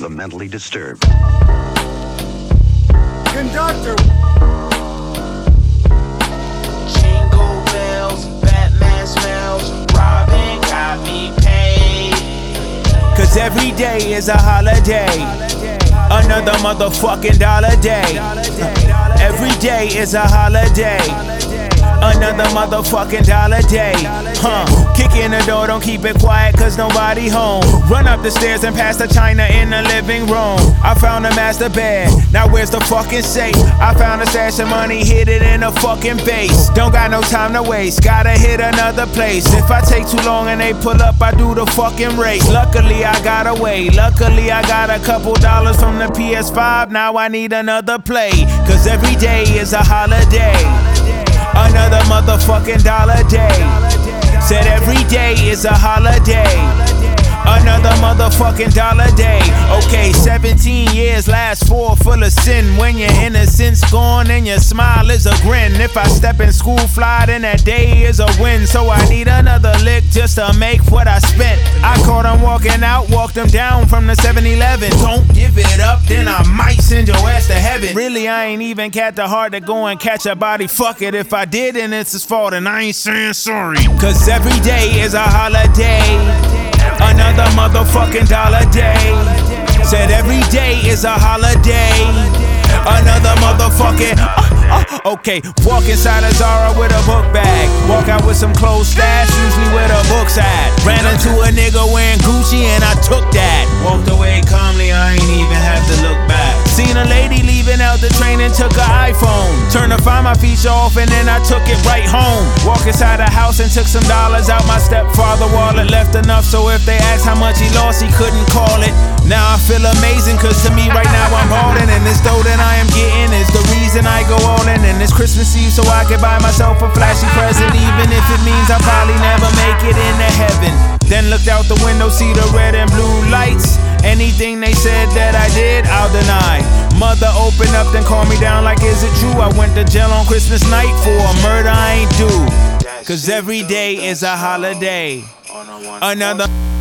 the mentally disturbed. Conductor! Jingle bells, Batman smells, Robin got me paid. Cause every day is a holiday, another motherfucking dollar day. Every day is a holiday, another motherfucking dollar day. Kick in the door, don't keep it quiet cause nobody home. Run up the stairs and pass the china in the living room. I found a master bed, now where's the fucking safe? I found a stash of money, hid it in a fucking vase. Don't got no time to waste, gotta hit another place. If I take too long and they pull up, I do the fucking race. Luckily I got away, luckily I got a couple dollars from the PS5. Now I need another play, cause every day is a holiday, another motherfucking dollar day. Said every day is a holiday, another motherfucking dollar day. Okay, 17 years last 4 full of sin. When your innocence gone and your smile is a grin. If I step in school fly, then that day is a win. So I need another lick just to make what I spent. I caught him walking out, walked him down from the 7-Eleven. Don't give it up, then I might send your ass to heaven. Really, I ain't even got the heart to go and catch a body. Fuck it, if I did, then it's his fault and I ain't saying sorry. Cause every day is a holiday, another motherfucking dollar day. Said every day is a holiday, another motherfucking okay, walk inside a Zara with a book bag. Walk out with some clothes stashed, usually where the book's at. Ran into a nigga wearing Gucci and I took that. Walked away calmly, I ain't even have to look back. Seen a lady leaving out the train and took her iPhone. Turned to find my feature off and then I took it right home. Walk inside the house and took some dollars out my stepfather wallet. Left enough so if they asked how much he lost, he couldn't call it. Now I feel amazing cause to me right now I'm ballin'. And this dough that I am getting is the reason I go all in. And it's Christmas Eve so I can buy myself a flashy present, even if it means I'll probably never make it into heaven. Then looked out the window, see the red and blue lights. Anything they said that I did, I'll deny. Mother opened up, then called me down like, is it true? I went to jail on Christmas night for a murder I ain't do. Cause every day is a holiday, another